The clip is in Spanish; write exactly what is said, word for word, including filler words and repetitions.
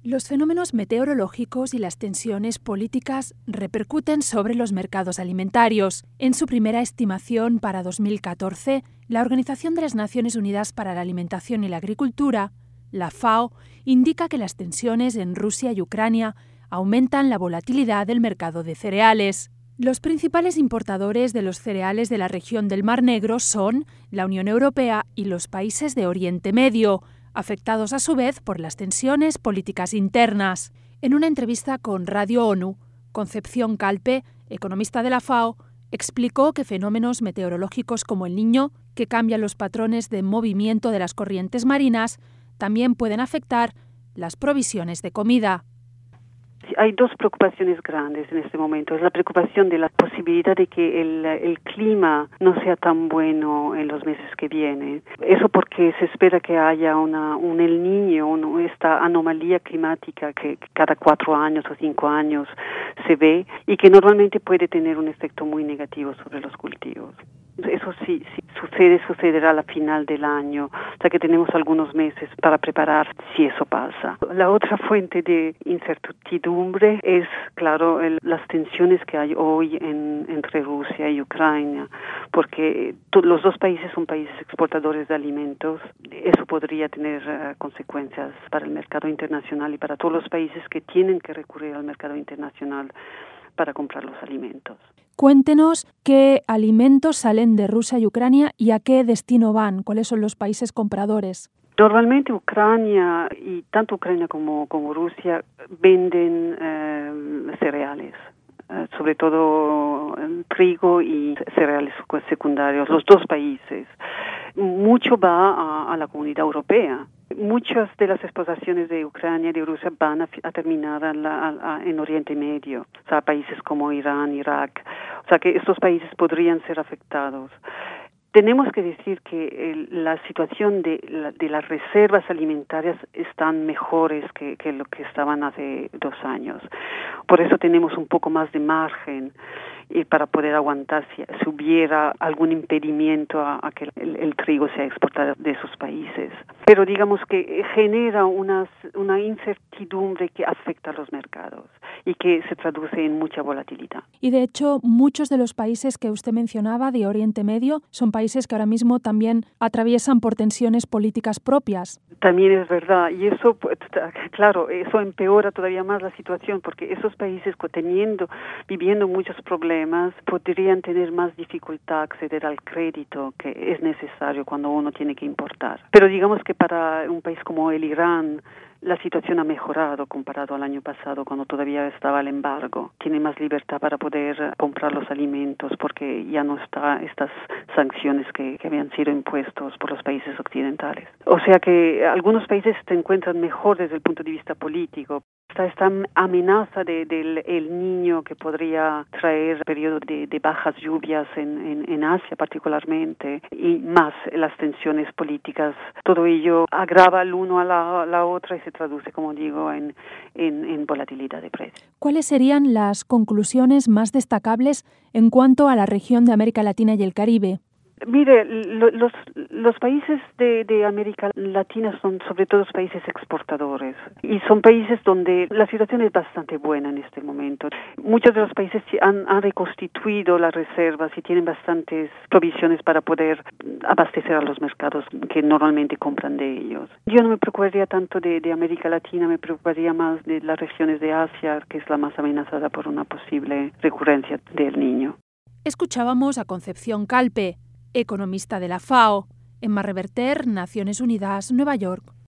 Los fenómenos meteorológicos y las tensiones políticas repercuten sobre los mercados alimentarios. En su primera estimación para dos mil catorce, la Organización de las Naciones Unidas para la Alimentación y la Agricultura, la FAO, indica que las tensiones en Rusia y Ucrania aumentan la volatilidad del mercado de cereales. Los principales importadores de los cereales de la región del Mar Negro son la Unión Europea y los países de Oriente Medio, afectados a su vez por las tensiones políticas internas. En una entrevista con Radio ONU, Concepción Calpe, economista de la FAO, explicó que fenómenos meteorológicos como el Niño, que cambian los patrones de movimiento de las corrientes marinas, también pueden afectar las provisiones de comida. Hay dos preocupaciones grandes en este momento. Es la preocupación de la posibilidad de que el, el clima no sea tan bueno en los meses que vienen. Eso porque se espera que haya una, un El Niño, un, esta anomalía climática que cada cuatro años o cinco años se ve y que normalmente puede tener un efecto muy negativo sobre los cultivos. Eso sí, sí sucede, sucederá a la final del año, o sea que tenemos algunos meses para preparar si eso pasa. La otra fuente de incertidumbre es, claro, el, las tensiones que hay hoy en, entre Rusia y Ucrania, porque to, los dos países son países exportadores de alimentos. Eso podría tener uh, consecuencias para el mercado internacional y para todos los países que tienen que recurrir al mercado internacional para comprar los alimentos. Cuéntenos qué alimentos salen de Rusia y Ucrania y a qué destino van, cuáles son los países compradores. Normalmente Ucrania, y tanto Ucrania como, como Rusia, venden eh, cereales, eh, sobre todo eh, trigo y cereales secundarios, los dos países. Mucho va a, a la comunidad europea. Muchas de las exportaciones de Ucrania y de Rusia van a, a terminar a la, a, a, en Oriente Medio, o sea, países como Irán, Irak. O sea, que estos países podrían ser afectados. Tenemos que decir que el, la situación de, la, de las reservas alimentarias están mejores que, que lo que estaban hace dos años. Por eso tenemos un poco más de margen y para poder aguantar si, si hubiera algún impedimento a, a que el, el trigo sea exportado de esos países. Pero digamos que genera unas, una incertidumbre que afecta a los mercados y que se traduce en mucha volatilidad. Y de hecho, muchos de los países que usted mencionaba de Oriente Medio son países que ahora mismo también atraviesan por tensiones políticas propias. También es verdad, y eso, claro, eso empeora todavía más la situación, porque esos países teniendo, viviendo muchos problemas, podrían tener más dificultad a acceder al crédito que es necesario cuando uno tiene que importar. Pero digamos que para un país como el Irán, la situación ha mejorado comparado al año pasado, cuando todavía estaba el embargo. Tiene más libertad para poder comprar los alimentos porque ya no está estas sanciones que, que habían sido impuestos por los países occidentales. O sea que algunos países se encuentran mejor desde el punto de vista político. Está esta amenaza de, del el Niño que podría traer periodo de, de bajas lluvias en, en, en Asia particularmente, y más las tensiones políticas. Todo ello agrava el uno a la, la otra y se traduce, como digo, en, en, en volatilidad de precios. ¿Cuáles serían las conclusiones más destacables en cuanto a la región de América Latina y el Caribe? Mire, lo, los, los países de, de América Latina son sobre todo países exportadores y son países donde la situación es bastante buena en este momento. Muchos de los países han, han reconstituido las reservas y tienen bastantes provisiones para poder abastecer a los mercados que normalmente compran de ellos. Yo no me preocuparía tanto de, de América Latina, me preocuparía más de las regiones de Asia, que es la más amenazada por una posible recurrencia del Niño. Escuchábamos a Concepción Calpe, economista de la FAO, en Mar Reverter, Naciones Unidas, Nueva York.